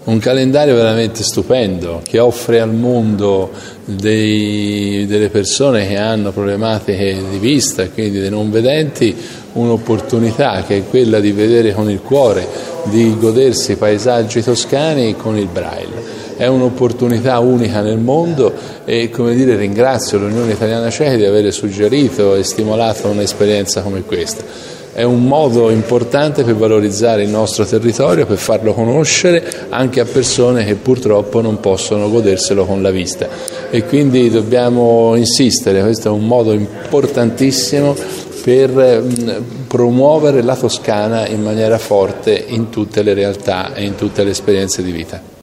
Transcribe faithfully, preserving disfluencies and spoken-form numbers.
Un calendario veramente stupendo che offre al mondo dei, delle persone che hanno problematiche di vista, quindi dei non vedenti, un'opportunità che è quella di vedere con il cuore, di godersi i paesaggi toscani con il Braille. È un'opportunità unica nel mondo e, come dire, ringrazio l'Unione Italiana Ciechi di aver suggerito e stimolato un'esperienza come questa. È un modo importante per valorizzare il nostro territorio, per farlo conoscere anche a persone che purtroppo non possono goderselo con la vista. E quindi dobbiamo insistere, questo è un modo importantissimo per promuovere la Toscana in maniera forte in tutte le realtà e in tutte le esperienze di vita.